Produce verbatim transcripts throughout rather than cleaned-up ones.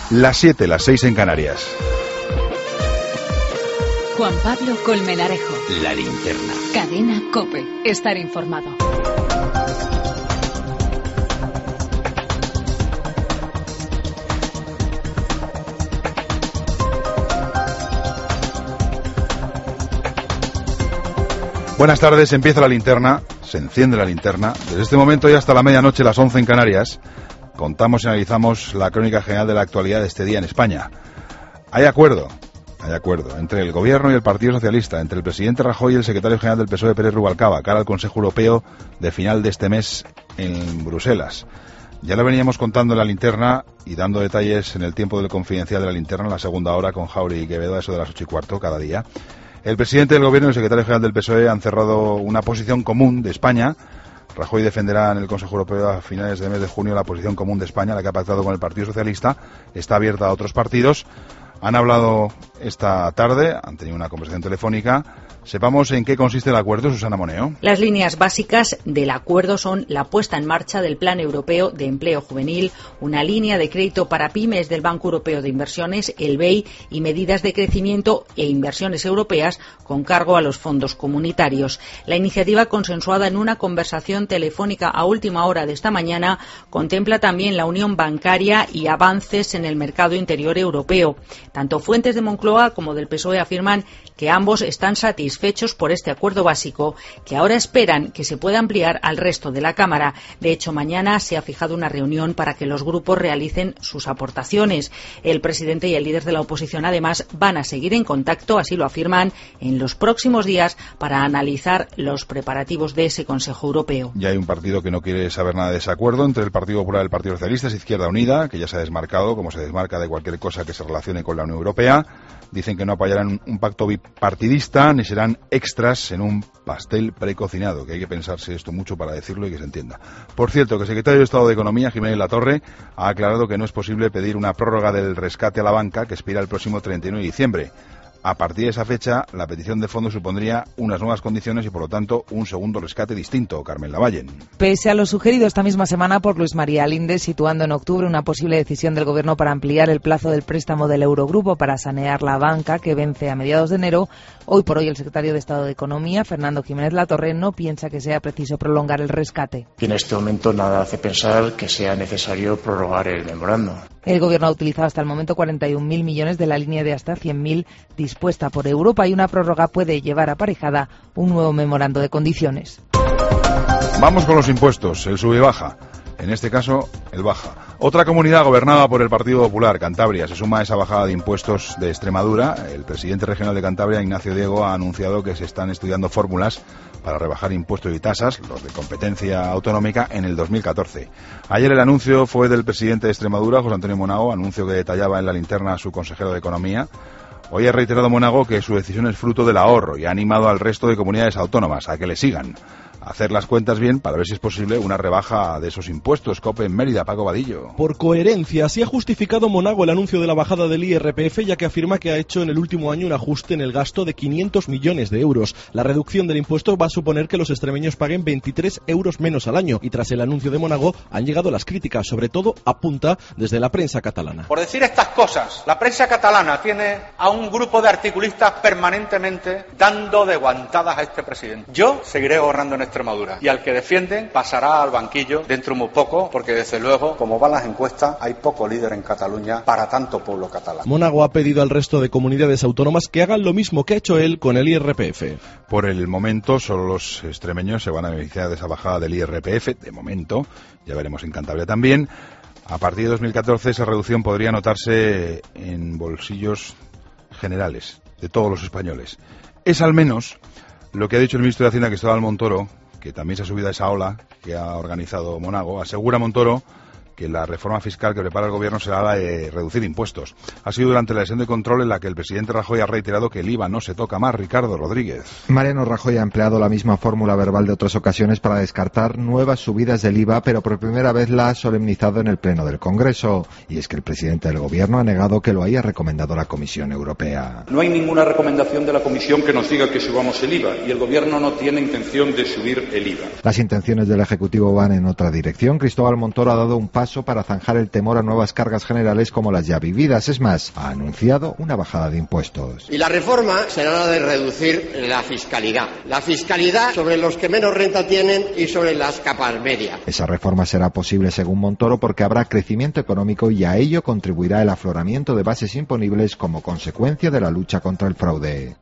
Las siete, las seis en Canarias. Juan Pablo Colmenarejo. La Linterna. Cadena COPE. Estar informado. Buenas tardes, empieza la linterna, se enciende la linterna. Desde este momento y hasta la medianoche, las once en Canarias, contamos y analizamos la crónica general de la actualidad de este día en España. Hay acuerdo, hay acuerdo entre el Gobierno y el Partido Socialista, entre el presidente Rajoy y el secretario general del P S O E, Pérez Rubalcaba, cara al Consejo Europeo de final de este mes en Bruselas. Ya lo veníamos contando en la linterna y dando detalles en el tiempo del confidencial de la linterna, en la segunda hora, con Jauri y Quevedo, a eso de las ocho y cuarto cada día. El presidente del Gobierno y el secretario general del P S O E han cerrado una posición común de España. Rajoy defenderá en el Consejo Europeo a finales del mes de junio la posición común de España, la que ha pactado con el Partido Socialista. Está abierta a otros partidos. Han hablado esta tarde, han tenido una conversación telefónica. Sepamos en qué consiste el acuerdo, Susana Moneo. Las líneas básicas del acuerdo son la puesta en marcha del Plan Europeo de Empleo Juvenil, una línea de crédito para pymes del Banco Europeo de Inversiones, el B E I, y medidas de crecimiento e inversiones europeas con cargo a los fondos comunitarios. La iniciativa, consensuada en una conversación telefónica a última hora de esta mañana, contempla también la unión bancaria y avances en el mercado interior europeo. Tanto fuentes de Moncloa como del P S O E afirman que ambos están satisfechos por este acuerdo básico, que ahora esperan que se pueda ampliar al resto de la Cámara. De hecho, mañana se ha fijado una reunión para que los grupos realicen sus aportaciones. El presidente y el líder de la oposición, además, van a seguir en contacto, así lo afirman, en los próximos días para analizar los preparativos de ese Consejo Europeo. Ya hay un partido que no quiere saber nada de ese acuerdo entre el Partido Popular y el Partido Socialista, es Izquierda Unida, que ya se ha desmarcado, como se desmarca de cualquier cosa que se relacione con la Unión Europea. Dicen que no apoyarán un pacto bipartidista ni serán extras en un pastel precocinado, que hay que pensarse esto mucho para decirlo y que se entienda. Por cierto, que el secretario de Estado de Economía, Jiménez Latorre, ha aclarado que no es posible pedir una prórroga del rescate a la banca que expira el próximo treinta y uno de diciembre. A partir de esa fecha, la petición de fondos supondría unas nuevas condiciones y, por lo tanto, un segundo rescate distinto. Carmen Lavallen. Pese a lo sugerido esta misma semana por Luis María Linde, situando en octubre una posible decisión del Gobierno para ampliar el plazo del préstamo del Eurogrupo para sanear la banca, que vence a mediados de enero, hoy por hoy el secretario de Estado de Economía, Fernando Jiménez Latorre, no piensa que sea preciso prolongar el rescate. Y en este momento nada hace pensar que sea necesario prorrogar el memorando. El Gobierno ha utilizado hasta el momento cuarenta y un mil millones de la línea de hasta cien mil dispuesta por Europa, y una prórroga puede llevar aparejada un nuevo memorando de condiciones. Vamos con los impuestos, el sube y baja. En este caso, el baja. Otra comunidad gobernada por el Partido Popular, Cantabria, se suma a esa bajada de impuestos de Extremadura. El presidente regional de Cantabria, Ignacio Diego, ha anunciado que se están estudiando fórmulas para rebajar impuestos y tasas, los de competencia autonómica, en el dos mil catorce. Ayer el anuncio fue del presidente de Extremadura, José Antonio Monago, anuncio que detallaba en la linterna a su consejero de Economía. Hoy ha reiterado Monago que su decisión es fruto del ahorro y ha animado al resto de comunidades autónomas a que le sigan. Hacer las cuentas bien para ver si es posible una rebaja de esos impuestos. COPE en Mérida, Paco Vadillo. Por coherencia, sí ha justificado Monago el anuncio de la bajada del I R P F, ya que afirma que ha hecho en el último año un ajuste en el gasto de quinientos millones de euros. La reducción del impuesto va a suponer que los extremeños paguen veintitrés euros menos al año, y tras el anuncio de Monago han llegado las críticas, sobre todo, apunta, desde la prensa catalana. Por decir estas cosas, la prensa catalana tiene a un grupo de articulistas permanentemente dando de guantadas a este presidente. Yo seguiré ahorrando en Extremadura, y al que defienden pasará al banquillo dentro muy poco, porque desde luego, como van las encuestas, hay poco líder en Cataluña para tanto pueblo catalán. Monago ha pedido al resto de comunidades autónomas que hagan lo mismo que ha hecho él con el I R P F. Por el momento, solo los extremeños se van a beneficiar de esa bajada del I R P F, de momento, ya veremos en Cantabria también. A partir de dos mil catorce esa reducción podría notarse en bolsillos generales de todos los españoles. Es al menos lo que ha dicho el ministro de Hacienda, Cristóbal Montoro, que también se ha subido a esa ola que ha organizado Monago. Asegura Montoro que la reforma fiscal que prepara el Gobierno será la de reducir impuestos. Ha sido durante la sesión de control en la que el presidente Rajoy ha reiterado que el I V A no se toca más. Ricardo Rodríguez. Mariano Rajoy ha empleado la misma fórmula verbal de otras ocasiones para descartar nuevas subidas del I V A, pero por primera vez la ha solemnizado en el Pleno del Congreso. Y es que el presidente del Gobierno ha negado que lo haya recomendado la Comisión Europea. No hay ninguna recomendación de la Comisión que nos diga que subamos el I V A, y el Gobierno no tiene intención de subir el I V A. Las intenciones del Ejecutivo van en otra dirección. Cristóbal Montoro ha dado un paso paso para zanjar el temor a nuevas cargas generales como las ya vividas. Es más, ha anunciado una bajada de impuestos. Y la reforma será la de reducir la fiscalidad. La fiscalidad sobre los que menos renta tienen y sobre las capas medias. Esa reforma será posible, según Montoro, porque habrá crecimiento económico y a ello contribuirá el afloramiento de bases imponibles como consecuencia de la lucha contra el fraude.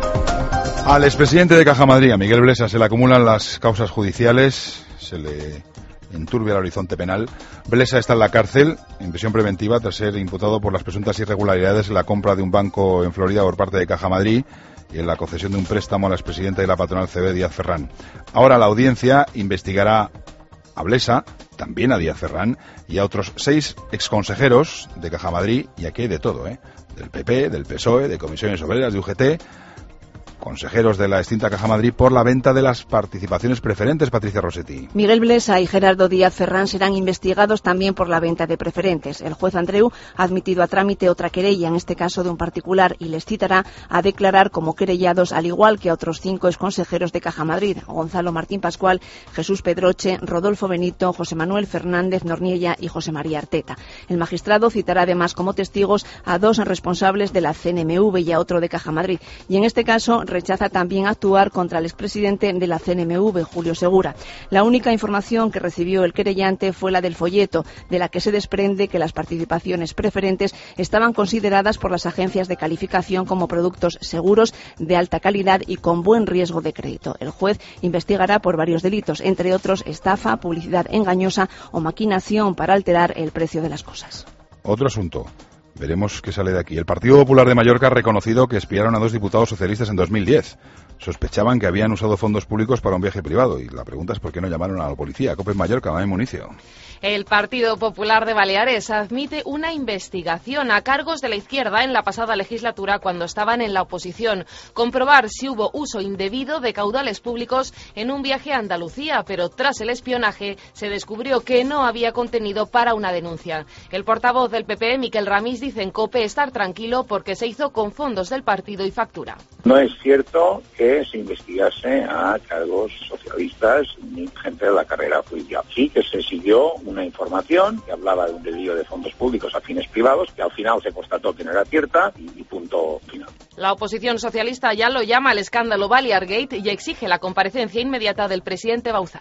Al expresidente de Caja Madrid, a Miguel Blesa, se le acumulan las causas judiciales, se le enturbia el horizonte penal. Blesa está en la cárcel, en prisión preventiva, tras ser imputado por las presuntas irregularidades en la compra de un banco en Florida por parte de Caja Madrid y en la concesión de un préstamo a la expresidenta de la patronal C B, Díaz Ferrán. Ahora la audiencia investigará a Blesa, también a Díaz Ferrán y a otros seis exconsejeros de Caja Madrid, y aquí hay de todo, ¿eh? Del P P, del P S O E, de Comisiones Obreras, de U G T, consejeros de la extinta Caja Madrid, por la venta de las participaciones preferentes. Patricia Rossetti. Miguel Blesa y Gerardo Díaz Ferrán serán investigados también por la venta de preferentes. El juez Andreu ha admitido a trámite otra querella, en este caso de un particular, y les citará a declarar como querellados, al igual que a otros cinco exconsejeros de Caja Madrid: Gonzalo Martín Pascual, Jesús Pedroche, Rodolfo Benito, José Manuel Fernández Norniella y José María Arteta. El magistrado citará además como testigos a dos responsables de la C N M V y a otro de Caja Madrid, y en este caso rechaza también actuar contra el expresidente de la C N M V, Julio Segura. La única información que recibió el querellante fue la del folleto, de la que se desprende que las participaciones preferentes estaban consideradas por las agencias de calificación como productos seguros, de alta calidad y con buen riesgo de crédito. El juez investigará por varios delitos, entre otros estafa, publicidad engañosa o maquinación para alterar el precio de las cosas. Otro asunto. Veremos qué sale de aquí. El Partido Popular de Mallorca ha reconocido que espiaron a dos diputados socialistas en dos mil diez. Sospechaban que habían usado fondos públicos para un viaje privado. Y la pregunta es por qué no llamaron a la policía. COPE en Mallorca, Mamen Municio. El Partido Popular de Baleares admite una investigación a cargos de la izquierda en la pasada legislatura, cuando estaban en la oposición. Comprobar si hubo uso indebido de caudales públicos en un viaje a Andalucía, pero tras el espionaje se descubrió que no había contenido para una denuncia. El portavoz del P P, Miquel Ramis, dice en COPE estar tranquilo porque se hizo con fondos del partido y factura. No es cierto que se investigase a cargos socialistas ni gente de la carrera judicial. Sí que se siguió una información que hablaba de un desvío de fondos públicos a fines privados, que al final se constató que no era cierta, y, y punto final. La oposición socialista ya lo llama el escándalo Baleargate y exige la comparecencia inmediata del presidente Bauzá.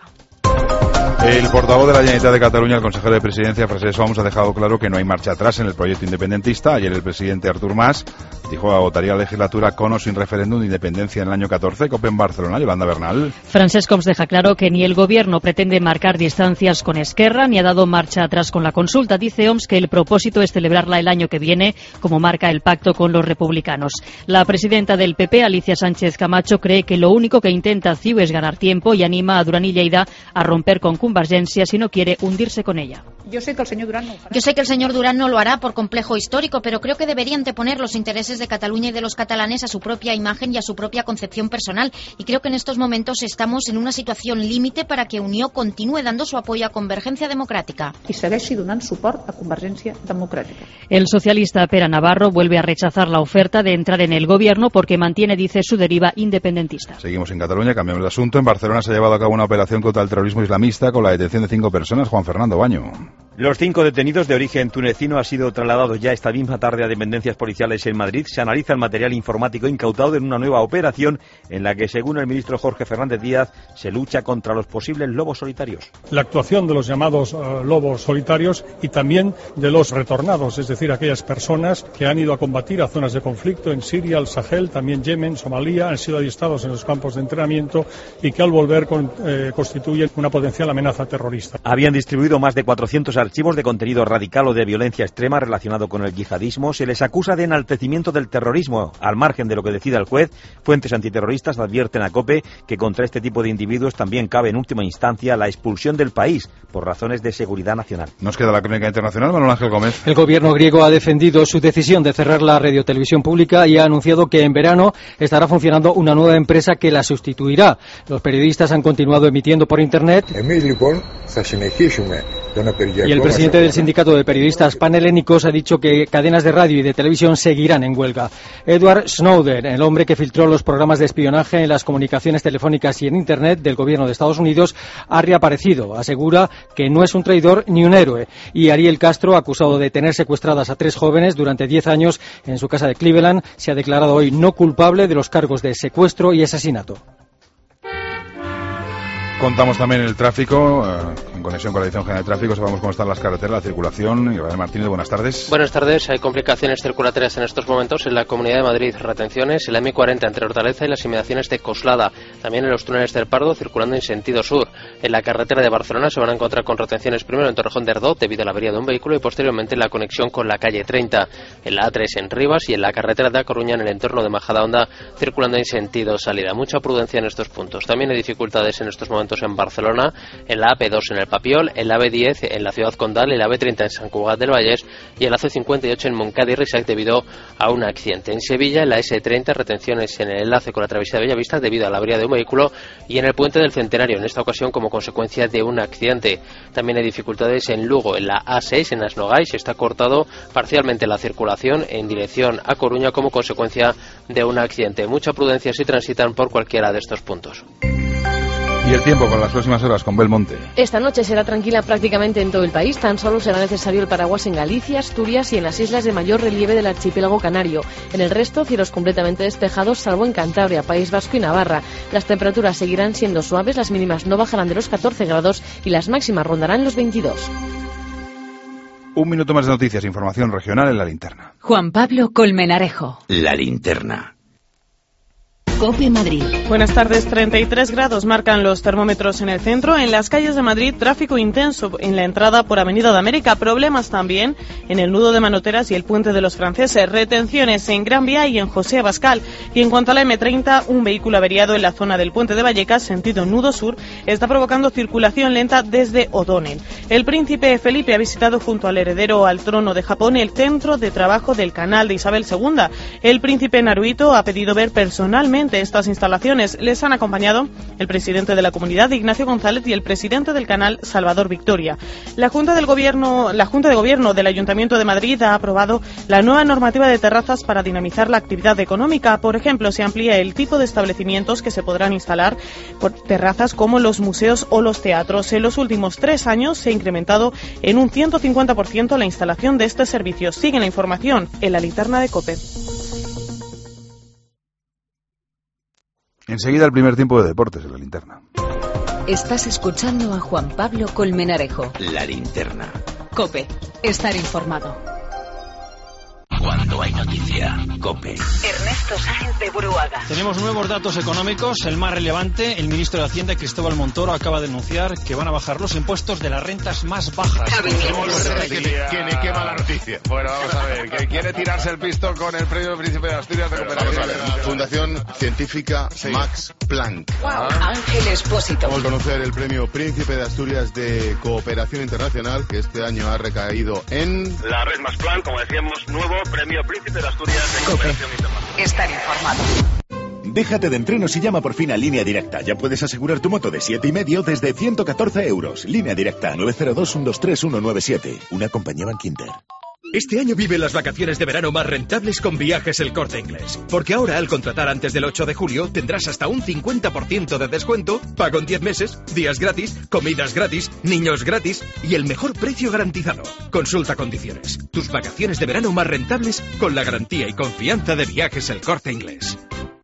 El portavoz de la Generalitat de Cataluña, el consejero de Presidencia, Francesc Homs, ha dejado claro que no hay marcha atrás en el proyecto independentista. Ayer el presidente Artur Mas dijo que agotaría la legislatura con o sin referéndum de independencia en el año catorce. COPE en Barcelona, Yolanda Bernal. Francesc Homs deja claro que ni el gobierno pretende marcar distancias con Esquerra ni ha dado marcha atrás con la consulta. Dice Homs que el propósito es celebrarla el año que viene, como marca el pacto con los republicanos. La presidenta del P P, Alicia Sánchez Camacho, cree que lo único que intenta C I U es ganar tiempo y anima a Duran y Lleida a romper con Convergencia si no quiere hundirse con ella. Yo sé que el señor Durán no. Yo sé que el señor Durán no lo hará por complejo histórico, pero creo que debería anteponer los intereses de Cataluña y de los catalanes a su propia imagen y a su propia concepción personal. Y creo que en estos momentos estamos en una situación límite para que Unió continúe dando su apoyo a Convergencia Democràtica. Y segueixi donant suport a Convergencia Democrática. El socialista Pere Navarro vuelve a rechazar la oferta de entrar en el gobierno porque mantiene, dice, su deriva independentista. Seguimos en Cataluña, cambiamos de asunto. En Barcelona se ha llevado a cabo una operación contra el terrorismo islamista con la detención de cinco personas. Juan Fernando Baño. Los cinco detenidos de origen tunecino han sido trasladados ya esta misma tarde a dependencias policiales en Madrid. Se analiza el material informático incautado en una nueva operación en la que, según el ministro Jorge Fernández Díaz, se lucha contra los posibles lobos solitarios. La actuación de los llamados uh, lobos solitarios y también de los retornados, es decir, aquellas personas que han ido a combatir a zonas de conflicto en Siria, el Sahel, también Yemen, Somalia, han sido adiestrados en los campos de entrenamiento y que al volver con, eh, constituyen una potencial amenaza terrorista. Habían distribuido más de cuatrocientos archivos de contenido radical o de violencia extrema relacionado con el yihadismo. Se les acusa de enaltecimiento del terrorismo, al margen de lo que decida el juez. Fuentes antiterroristas advierten a COPE que contra este tipo de individuos también cabe en última instancia la expulsión del país por razones de seguridad nacional. Nos queda la crónica internacional, Manuel Ángel Gómez. El gobierno griego ha defendido su decisión de cerrar la radiotelevisión pública y ha anunciado que en verano estará funcionando una nueva empresa que la sustituirá. Los periodistas han continuado emitiendo por internet. Εμείς λοιπόν θα συνεχίσουμε Y el presidente del sindicato de periodistas panhelénicos ha dicho que cadenas de radio y de televisión seguirán en huelga. Edward Snowden, el hombre que filtró los programas de espionaje en las comunicaciones telefónicas y en Internet del gobierno de Estados Unidos, ha reaparecido. Asegura que no es un traidor ni un héroe. Y Ariel Castro, acusado de tener secuestradas a tres jóvenes durante diez años en su casa de Cleveland, se ha declarado hoy no culpable de los cargos de secuestro y asesinato. Contamos también el tráfico, eh, en conexión con la Dirección General de Tráfico, sabemos cómo están las carreteras, la circulación. Israel Martínez, buenas tardes. Buenas tardes, hay complicaciones circulatorias en estos momentos en la Comunidad de Madrid, retenciones en la eme cuarenta entre Hortaleza y las inmediaciones de Coslada, también en los túneles del Pardo circulando en sentido sur. En la carretera de Barcelona se van a encontrar con retenciones primero en Torrejón de Ardoz debido a la avería de un vehículo y posteriormente en la conexión con la calle treinta, en la a tres en Rivas y en la carretera de A Coruña en el entorno de Majadahonda circulando en sentido salida. Mucha prudencia en estos puntos. También hay dificultades en estos momentos en Barcelona, en la a pe dos en el Papiol, en la a be diez en la ciudad condal, en la a be treinta en San Cugat del Vallès y en la ce cincuenta y ocho en Montcada y Rixac debido a un accidente. En Sevilla, en la ese treinta, retenciones en el enlace con la travesía de Bellavista debido a la avería de un vehículo y en el puente del Centenario, en esta ocasión como consecuencia de un accidente. También hay dificultades en Lugo, en la a seis en Asnogay, se está cortado parcialmente la circulación en dirección a Coruña como consecuencia de un accidente. Mucha prudencia si transitan por cualquiera de estos puntos. Y el tiempo con las próximas horas con Belmonte. Esta noche será tranquila prácticamente en todo el país. Tan solo será necesario el paraguas en Galicia, Asturias y en las islas de mayor relieve del archipiélago canario. En el resto, cielos completamente despejados, salvo en Cantabria, País Vasco y Navarra. Las temperaturas seguirán siendo suaves, las mínimas no bajarán de los catorce grados y las máximas rondarán los veintidós. Un minuto más de noticias, información regional en La Linterna. Juan Pablo Colmenarejo. La Linterna. COPE Madrid. Buenas tardes, treinta y tres grados marcan los termómetros en el centro. En las calles de Madrid, tráfico intenso en la entrada por Avenida de América. Problemas también en el nudo de Manoteras y el puente de los Franceses. Retenciones en Gran Vía y en José Abascal. Y en cuanto a la eme treinta, un vehículo averiado en la zona del puente de Vallecas, sentido nudo sur, está provocando circulación lenta desde O'Donnell. El príncipe Felipe ha visitado junto al heredero al trono de Japón el centro de trabajo del canal de Isabel segunda. El príncipe Naruhito ha pedido ver personalmente estas instalaciones. Les han acompañado el presidente de la comunidad, Ignacio González, y el presidente del canal, Salvador Victoria. La Junta del Gobierno, la Junta de Gobierno del Ayuntamiento de Madrid ha aprobado la nueva normativa de terrazas para dinamizar la actividad económica. Por ejemplo, se amplía el tipo de establecimientos que se podrán instalar por terrazas como los museos o los teatros. En los últimos tres años se ha incrementado en un ciento cincuenta por ciento la instalación de este servicio. Sigue la información en la linterna de COPE. Enseguida el primer tiempo de deportes en La Linterna. Estás escuchando a Juan Pablo Colmenarejo. La Linterna. COPE. Estar informado. Cuando hay noticia, COPE. Ernesto Sáenz de Buruaga. Tenemos nuevos datos económicos. El más relevante, el ministro de Hacienda, Cristóbal Montoro, acaba de anunciar que van a bajar los impuestos de las rentas más bajas. Que ni qué mala noticia. Bueno, vamos a ver, que quiere tirarse el pisto con el premio Príncipe de Asturias de Cooperación. Fundación Científica sí. Max Planck. Wow. Ángel Expósito. Vamos a conocer el premio Príncipe de Asturias de Cooperación Internacional, que este año ha recaído en... La red Max Planck, como decíamos, nuevo premio Príncipe de Asturias de Cooperación Internacional. Estar informado. Déjate de entrenos y llama por fin a Línea Directa. Ya puedes asegurar tu moto de siete y medio desde ciento catorce euros. Línea Directa nueve cero dos, uno dos tres, uno nueve siete. Una compañía Bankinter. Este año vive las vacaciones de verano más rentables con Viajes El Corte Inglés. Porque ahora al contratar antes del ocho de julio tendrás hasta un cincuenta por ciento de descuento, pago en diez meses, días gratis, comidas gratis, niños gratis y el mejor precio garantizado. Consulta condiciones. Tus vacaciones de verano más rentables con la garantía y confianza de Viajes El Corte Inglés.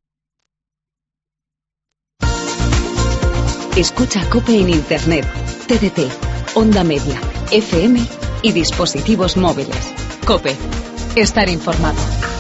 Escucha COPE en Internet, T D T, Onda Media, F M y dispositivos móviles. COPE. Estar informado.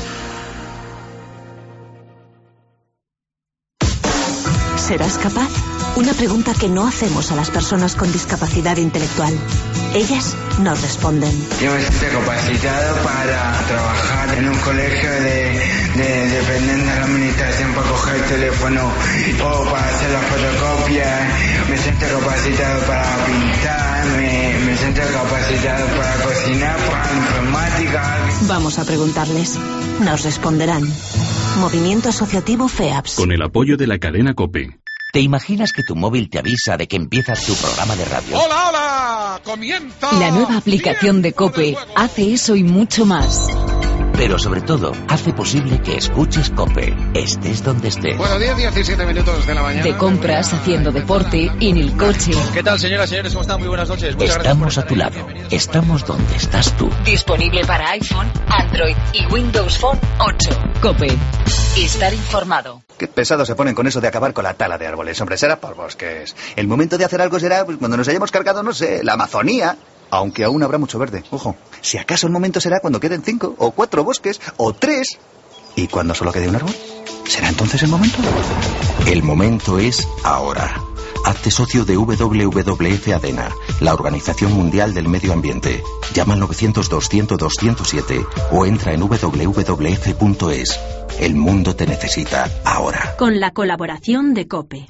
¿Serás capaz? Una pregunta que no hacemos a las personas con discapacidad intelectual. Ellas nos responden. Yo me siento capacitado para trabajar en un colegio de, de dependiendo de la administración para coger el teléfono o para hacer las fotocopias. Me siento capacitado para pintar, me, me siento capacitado para cocinar, para informática. Vamos a preguntarles. Nos responderán. Movimiento Asociativo FEAPS. Con el apoyo de la cadena COPE. ¿Te imaginas que tu móvil te avisa de que empiezas tu programa de radio? ¡Hola, hola! comienza. La nueva aplicación de COPE hace eso y mucho más. Pero sobre todo, hace posible que escuches COPE, estés donde estés. Bueno, diez, diecisiete minutos de la mañana. De compras, haciendo deporte, en el coche. ¿Qué tal, señoras y señores? ¿Cómo están? Muy buenas noches. Muchas Estamos a tu lado. Estamos donde estás tú. Disponible para iPhone, Android y Windows Phone ocho. COPE. Estar informado. Qué pesados se ponen con eso de acabar con la tala de árboles. Hombre, será por bosques. El momento de hacer algo será pues, cuando nos hayamos cargado, no sé, la Amazonía. Aunque aún habrá mucho verde. Ojo. Si acaso el momento será cuando queden cinco o cuatro bosques o tres. ¿Y cuando solo quede un árbol? ¿Será entonces el momento? El momento es ahora. Hazte socio de W W F ADENA, la Organización Mundial del Medio Ambiente. Llama al novecientos dos cien dos cero siete o entra en w w f punto es. El mundo te necesita ahora. Con la colaboración de COPE.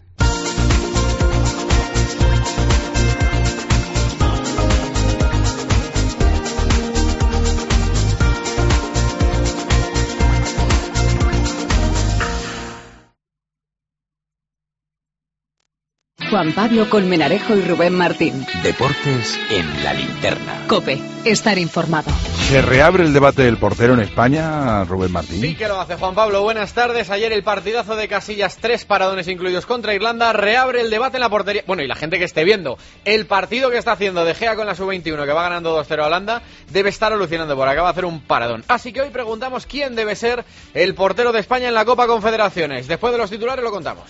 Juan Pablo Colmenarejo y Rubén Martín. Deportes en la linterna. COPE. Estar informado. ¿Se reabre el debate del portero en España, Rubén Martín? Sí que lo hace, Juan Pablo. Buenas tardes. Ayer el partidazo de Casillas, tres paradones incluidos contra Irlanda, reabre el debate en la portería. Bueno, y la gente que esté viendo el partido que está haciendo De Gea con la sub veintiuno, que va ganando dos cero a Holanda, debe estar alucinando porque acaba de hacer un paradón. Así que hoy preguntamos quién debe ser el portero de España en la Copa Confederaciones. Después de los titulares lo contamos.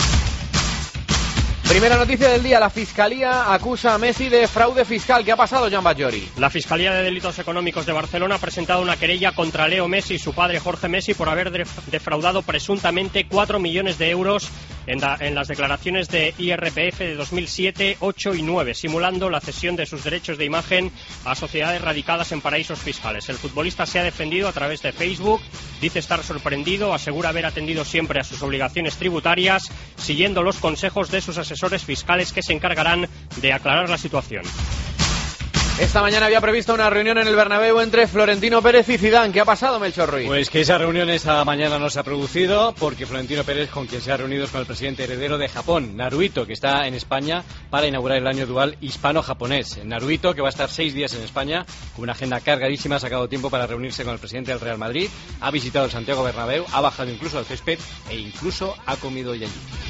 Primera noticia del día, la Fiscalía acusa a Messi de fraude fiscal. ¿Qué ha pasado, Jan Bajori? La Fiscalía de Delitos Económicos de Barcelona ha presentado una querella contra Leo Messi y su padre Jorge Messi por haber defraudado presuntamente cuatro millones de euros en, la, en las declaraciones de I R P F de dos mil siete, ocho y nueve, simulando la cesión de sus derechos de imagen a sociedades radicadas en paraísos fiscales. El futbolista se ha defendido a través de Facebook, dice estar sorprendido, asegura haber atendido siempre a sus obligaciones tributarias, siguiendo los consejos de sus asesores fiscales que se encargarán de aclarar la situación. Esta mañana había previsto una reunión en el Bernabéu entre Florentino Pérez y Zidane. ¿Qué ha pasado, Melchor Ruiz? Pues que esa reunión esta mañana no se ha producido porque Florentino Pérez, con quien se ha reunido, es con el presidente heredero de Japón, Naruhito, que está en España para inaugurar el año dual hispano-japonés. Naruhito, que va a estar seis días en España con una agenda cargadísima, ha sacado tiempo para reunirse con el presidente del Real Madrid, ha visitado el Santiago Bernabéu, ha bajado incluso al césped e incluso ha comido allí.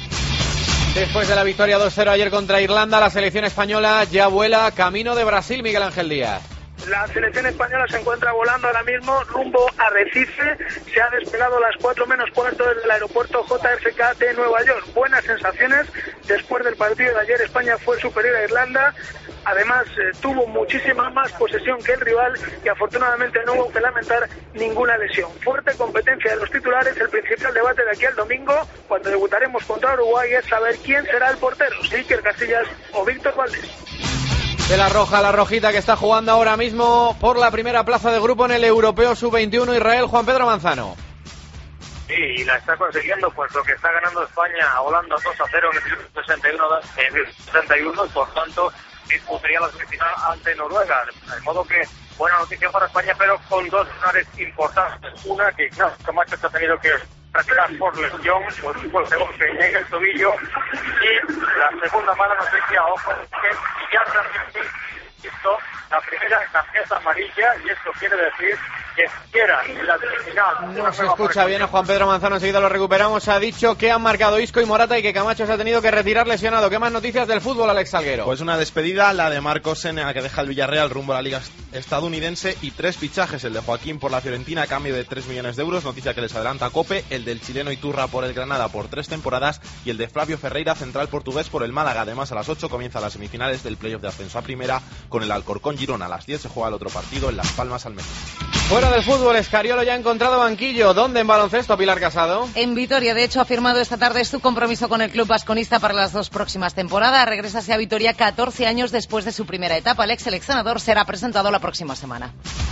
Después de la victoria dos cero ayer contra Irlanda, la selección española ya vuela camino de Brasil, Miguel Ángel Díaz. La selección española se encuentra volando ahora mismo rumbo a Recife. Se ha despegado a las cuatro menos cuarto desde el aeropuerto J F K de Nueva York. Buenas sensaciones. Después del partido de ayer, España fue superior a Irlanda. Además, eh, tuvo muchísima más posesión que el rival y afortunadamente no hubo que lamentar ninguna lesión. Fuerte competencia de los titulares. El principal debate de aquí al domingo, cuando debutaremos contra Uruguay, es saber quién será el portero, si Iker Casillas o Víctor Valdés. De la roja, la rojita que está jugando ahora mismo por la primera plaza de grupo en el Europeo sub veintiuno, Israel, Juan Pedro Manzano. Sí, y la está consiguiendo, puesto que está ganando España a Holanda dos a cero en el sesenta y uno, en el sesenta y uno, por tanto disputaría la semifinal ante Noruega. De modo que buena noticia para España, pero con dos finales importantes. Una que Ignacio Camacho se ha tenido que practicar por lesión, por un golpe en el tobillo. Y la segunda mala noticia, ojo, que ya también visto la primera tarjeta amarilla, y esto quiere decir que siquiera en la semifinal. No se escucha bien a Juan Pedro Manzano, enseguida lo recuperamos. Ha dicho que han marcado Isco y Morata y que Camacho se ha tenido que retirar lesionado. ¿Qué más noticias del fútbol, Alex Salguero? Pues una despedida, la de Marcos Senna, que deja el Villarreal rumbo a la Liga estadounidense, y tres fichajes, el de Joaquín por la Fiorentina a cambio de tres millones de euros, noticia que les adelanta COPE, el del chileno Iturra por el Granada por tres temporadas y el de Flavio Ferreira, central portugués, por el Málaga. Además, a las ocho comienza las semifinales del playoff de ascenso a primera con el Alcorcón Girona. A las diez se juega el otro partido en Las Palmas Almería. Fuera del fútbol, Escariolo ya ha encontrado banquillo. ¿Dónde en baloncesto, Pilar Casado? En Vitoria, de hecho, ha firmado esta tarde su compromiso con el club vasconista para las dos próximas temporadas. Regresa a Vitoria catorce años después de su primera etapa. El ex seleccionador será presentado la próxima semana.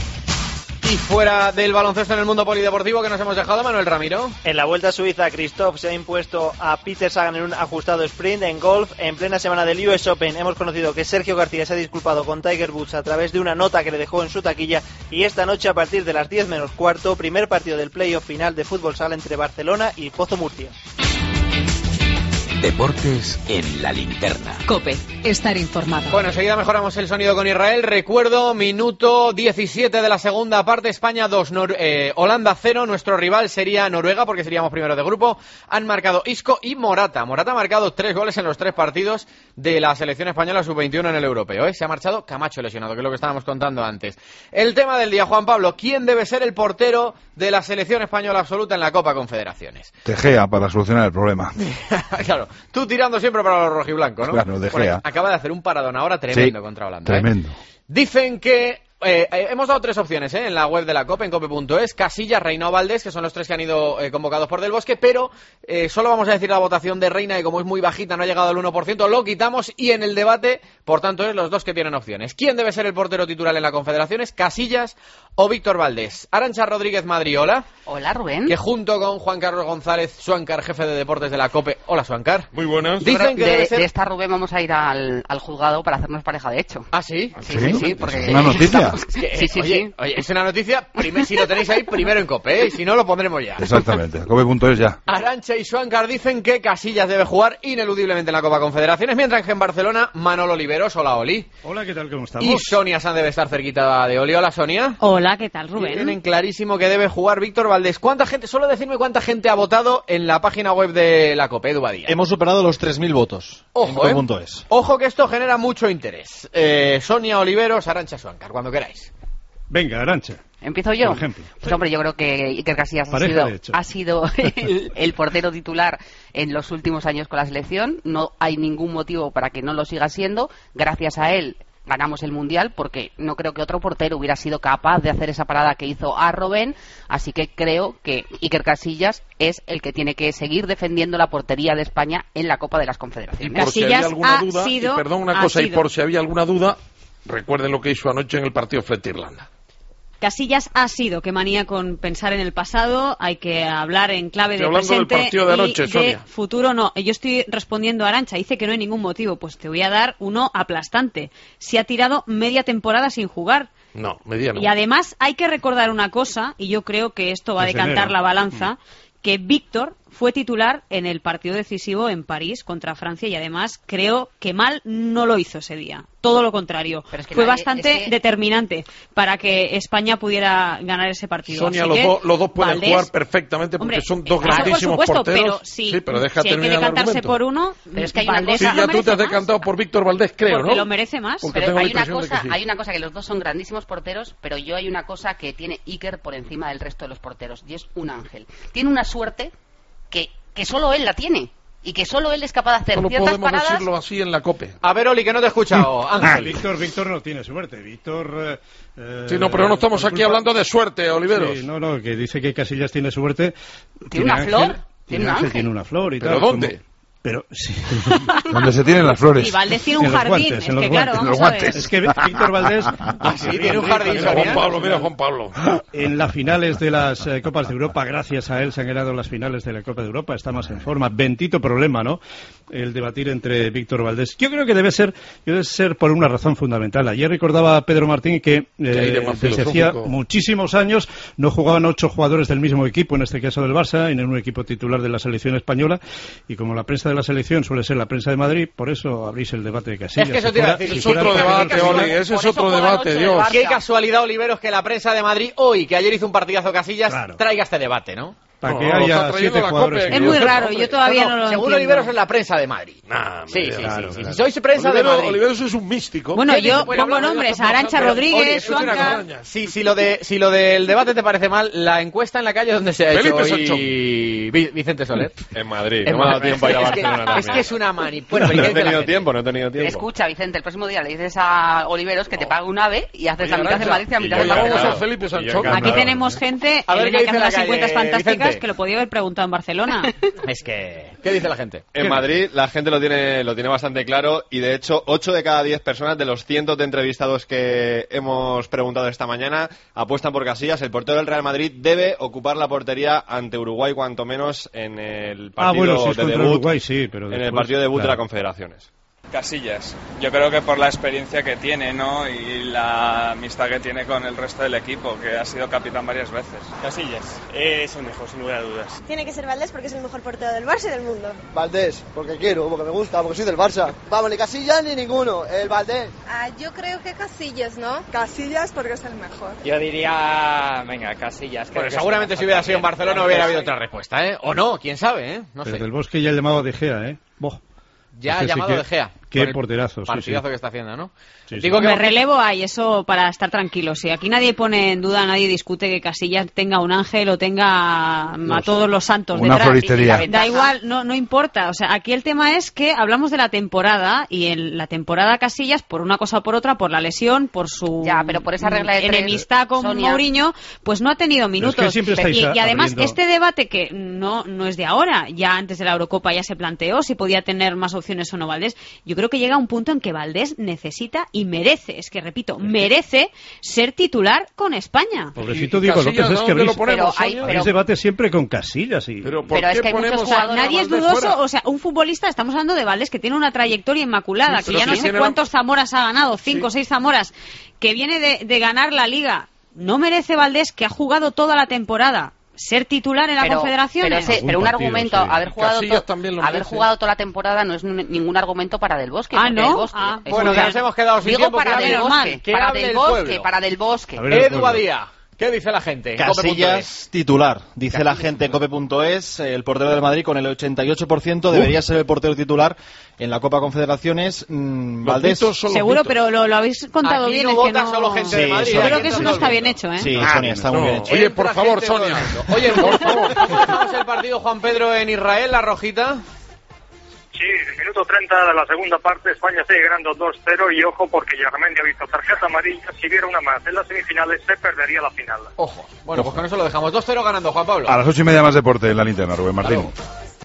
Y fuera del baloncesto en el mundo polideportivo, que nos hemos dejado, Manuel Ramiro. En la Vuelta a Suiza, Christoph se ha impuesto a Peter Sagan en un ajustado sprint. En golf, en plena semana del U S Open, hemos conocido que Sergio García se ha disculpado con Tiger Woods a través de una nota que le dejó en su taquilla. Y esta noche, a partir de las diez menos cuarto, primer partido del playoff final de fútbol sala entre Barcelona y Pozo Murcia. Deportes en la linterna. COPE, estar informado. Bueno, enseguida mejoramos el sonido con Israel. Recuerdo, minuto diecisiete de la segunda parte, España dos, Nor- eh, Holanda cero. Nuestro rival sería Noruega, porque seríamos primero de grupo. Han marcado Isco y Morata. Morata ha marcado tres goles en los tres partidos de la selección española sub veintiuno en el europeo. ¿eh? Se ha marchado Camacho lesionado, que es lo que estábamos contando antes. El tema del día, Juan Pablo, ¿quién debe ser el portero de la selección española absoluta en la Copa Confederaciones? De Gea, para solucionar el problema. Claro, tú tirando siempre para los rojiblancos, ¿no? Claro, De Gea. Bueno, acaba de hacer un paradón ahora tremendo Sí, contra Holanda. tremendo. ¿eh? Dicen que... Eh, eh, hemos dado tres opciones ¿eh? en la web de la COPE, en cope punto es. Casillas, Reina o Valdés, que son los tres que han ido eh, convocados por Del Bosque, pero eh, solo vamos a decir la votación de Reina, y como es muy bajita, no ha llegado al uno por ciento, lo quitamos, y en el debate, por tanto, es los dos que tienen opciones. ¿Quién debe ser el portero titular en la Confederaciones? ¿Casillas o Víctor Valdés? Arantxa Rodríguez Madrid, hola. Hola, Rubén. Que junto con Juan Carlos González, Suancar, jefe de deportes de la COPE. Hola, Suancar. Muy buenas. Dicen que de, debe ser... de esta, Rubén, vamos a ir al, al juzgado para hacernos pareja de hecho. ¿Ah, sí? Sí, sí, sí, porque... ¿Una noticia? Estamos- Sí, sí, oye, sí. oye, es una noticia, primer, si lo tenéis ahí, primero en COPE, ¿eh? Y si no, lo pondremos ya. Exactamente, cope punto es ya. Arantxa y Suancar dicen que Casillas debe jugar ineludiblemente en la Copa Confederaciones, mientras que en Barcelona, Manolo Oliveros. Hola, Oli. Hola, ¿qué tal? ¿Cómo estamos? Y Sonia San debe estar cerquita de Oli. Hola, Sonia. Hola, ¿qué tal, Rubén? Tienen clarísimo que debe jugar Víctor Valdés. ¿Cuánta gente, solo decirme cuánta gente ha votado en la página web de la COPE, Edu Badía? Hemos superado los tres mil votos. Ojo, en ¿eh? punto es. Ojo que esto genera mucho interés. Eh, Sonia, Oliveros, Arantxa, Suancar, cuando queráis. Venga, Arantxa. ¿Empiezo yo? Por ejemplo. Pues hombre, yo creo que Iker Casillas ha Pareja sido, de hecho. ha sido el, el portero titular en los últimos años con la selección. No hay ningún motivo para que no lo siga siendo. Gracias a él ganamos el Mundial, porque no creo que otro portero hubiera sido capaz de hacer esa parada que hizo a Robben. Así que creo que Iker Casillas es el que tiene que seguir defendiendo la portería de España en la Copa de las Confederaciones. Por si había alguna duda, y sido- perdón una ha cosa, y sido. por si había alguna duda, recuerden lo que hizo anoche en el partido frente a Irlanda. Casillas ha sido, qué manía con pensar en el pasado, hay que hablar en clave Estoy de hablando del presente partido de anoche, y de Sonia. futuro. No, yo estoy respondiendo a Arantxa, dice que no hay ningún motivo, pues te voy a dar uno aplastante. Se ha tirado media temporada sin jugar. No, mediano. Y además hay que recordar una cosa, y yo creo que esto va a Es decantar enero. la balanza, que Víctor fue titular en el partido decisivo en París contra Francia, y además creo que mal no lo hizo ese día. Todo lo contrario. Pero es que fue nadie- bastante es que- determinante para que España pudiera ganar ese partido. Sonia, Así los, que, do- los dos pueden Valdés, jugar perfectamente porque hombre, son dos eso por grandísimos supuesto, porteros. pero si, sí, pero deja si hay que terminar el decantarse argumento. por uno, Pero es que hay una Valdés Sí, lo ya tú te merece has más, decantado por Víctor Valdés, creo, porque ¿no? lo merece más. Porque Pero tengo la hay una, impresión de que cosa, sí. hay una cosa que los dos son grandísimos porteros, pero yo hay una cosa que tiene Iker por encima del resto de los porteros, y es un ángel. Tiene una suerte que, que solo él la tiene, y que solo él es capaz de hacer No ciertas podemos paradas. decirlo así en la COPE. A ver, Oli, que no te he escuchado. Ángel. Víctor, Víctor no tiene suerte. Víctor... eh, eh, Sí, no, pero no estamos por aquí culpa- hablando de suerte, Oliveros. Sí, no, no, que dice que Casillas tiene suerte. ¿Tiene una ángel, flor? Tiene un ángel, tiene una flor y ¿Pero tal. dónde? como- Pero sí. Donde se tienen las flores. Y Valdés tiene un En los jardín, guantes, es en los que claro, guantes. vamos a ver. Es que Víctor Valdés... Sí, tiene un jardín, Mira, Sonia. Juan Pablo, mira, Juan Pablo. En las finales de las eh, Copas de Europa, gracias a él se han ganado las finales de la Copa de Europa, está más en forma. Bendito problema, ¿no? El debatir entre Víctor Valdés. Yo creo que debe ser, debe ser por una razón fundamental. Ayer recordaba a Pedro Martín que eh, hay de más desde hacía filosófico. muchísimos años no jugaban ocho jugadores del mismo equipo, en este caso del Barça, en un equipo titular de la selección española, y como la prensa de la selección suele ser la prensa de Madrid, por eso abrís el debate de Casillas. Es que eso Si te iba a fuera- decir. si Es fuera- otro debate, Oli, ese es otro debate, Dios. Qué casualidad, Oliveros, que la prensa de Madrid hoy, que ayer hizo un partidazo Casillas, Claro. traiga este debate, ¿no? Para que No, lo está haya trayendo siete la jugadores. COPE, Es que muy yo- raro, hombre, yo todavía No, no, no, lo según entiendo. Oliveros es la prensa de Madrid. Nah, Sí, hombre, sí, claro, sí, sí. claro. Si sois prensa de Oliveros, Madrid. Oliveros es un místico. Bueno, ¿Qué yo dice? Bueno, pongo bueno, nombres, ya Arantxa pero, Rodríguez, oye, escucha una Suancar. cosa. Si, si, lo de, si lo del debate te parece mal, la encuesta en la calle donde se ha Felipe hecho Sancho. y Vicente Soler. En Madrid, En no me ha dado Madrid. tiempo a ir a Es que- Barcelona. es que es una mani. Bueno, pero no ¿qué he dice la tenido gente? tiempo, no he tenido tiempo. Escucha, Vicente, el próximo día le dices a Oliveros que te pague un ave y haces Oye, la mitad de Arantxa, Madrid y la mitad de oye, vamos a Barcelona. Felipe Sancho. encantado. Aquí tenemos gente, A ver Elena, qué que dice hace la las calle, encuestas fantásticas, Vicente. que lo podía haber preguntado en Barcelona. Es que... ¿Qué dice la gente? En Madrid la gente lo tiene, lo tiene bastante claro y de hecho ocho de cada diez personas de los cientos de entrevistados que hemos preguntado esta mañana apuestan por Casillas. El portero del Real Madrid debe ocupar la portería ante Uruguay cuanto menos en el Ah, partido bueno, si es de contra debut, Uruguay, sí, pero en el después, partido de debut de claro. la Confederaciones. Casillas. Yo creo que por la experiencia que tiene, ¿no? Y la amistad que tiene con el resto del equipo, que ha sido capitán varias veces. Casillas es el mejor, sin lugar a dudas. Tiene que ser Valdés porque es el mejor portero del Barça y del mundo. Valdés, porque quiero, porque me gusta, porque soy del Barça. Vamos, ni Casillas ni ninguno, el Valdés. Ah, yo creo que Casillas, ¿no? Casillas porque es el mejor. Yo diría, venga, Casillas. Bueno, seguramente si hubiera sido en Barcelona hubiera habido otra respuesta, ¿eh? O no, quién sabe, ¿eh? No Pero sé. del Bosque ya el llamado De Gea, ¿eh? Boh. Ya Ese sí llamado que- De Gea. Qué Con el porterazo, sí, partidazo sí. que está haciendo, ¿no? Sí, sí. Digo que Me relevo hay, eso para estar tranquilos. Si aquí nadie pone en duda, nadie discute que Casillas tenga un ángel o tenga a Los- todos los santos una detrás. floristería. Da igual, no, no importa. O sea, aquí el tema es que hablamos de la temporada y en la temporada Casillas, por una cosa o por otra, por la lesión, por su Ya, pero por esa regla de tres, enemistad con Sonia. Mourinho, pues no ha tenido minutos. Pero es que siempre estáis y, y además, abriendo- este debate que no, no es de ahora, ya antes de la Eurocopa ya se planteó si podía tener más opciones o no Valdés. Yo creo que llega un punto en que Valdés necesita y merece, es que repito, merece ser titular con España. Pobrecito Diego López, es que abrís, Pero hay- abrís pero- debate siempre con Casillas. Y... Pero, Pero es que hay muchos O sea, jugadores. nadie es dudoso, o sea, un futbolista, estamos hablando de Valdés que tiene una trayectoria inmaculada, Sí, que pero ya no sí sé tiene cuántos Zamoras ha ganado, cinco o seis Zamoras, que viene de, de ganar la Liga. ¿No merece Valdés, que ha jugado toda la temporada, ser titular en la pero, Confederación? pero, ese- pero un partido, argumento, sí. haber jugado Casillas to- también lo haber merece. jugado toda la temporada no es n- ningún argumento para Del Bosque. Ah, porque ¿no? Del Bosque Ah, es Bueno, un que gran- nos hemos quedado sin Digo tiempo. para que Del hable- Bosque, que para hable Del el Bosque, pueblo. para Del Bosque. A ver, el Edu pueblo. Badía, ¿qué dice la gente? Casillas titular, dice la gente en cope punto es, el portero del Madrid con el ochenta y ocho por ciento debería ser el portero titular en la Copa Confederaciones. Mm, Los Valdés. mitos son los Seguro, mitos. pero lo, lo habéis contado Aquí bien. no es que vota no... solo gente de Sí, Madrid. eso Yo aquí creo aquí que eso está no todo está el bien mundo. hecho, ¿eh? Sí, Ah, Sonia, está muy no. bien hecho. Oye, Entra por favor, gente Sonia. votando. Oye, por favor, ¿cómo estamos el partido, Juan Pedro, en Israel, la rojita? Sí, minuto treinta de la segunda parte, España sigue ganando dos cero y ojo porque Yarmendi ha visto tarjeta amarilla, si hubiera una más en las semifinales se perdería la final. Ojo. Bueno, pues con eso lo dejamos. dos cero ganando, Juan Pablo. A las ocho y media más deporte en la linterna, Rubén Martín. Hasta luego.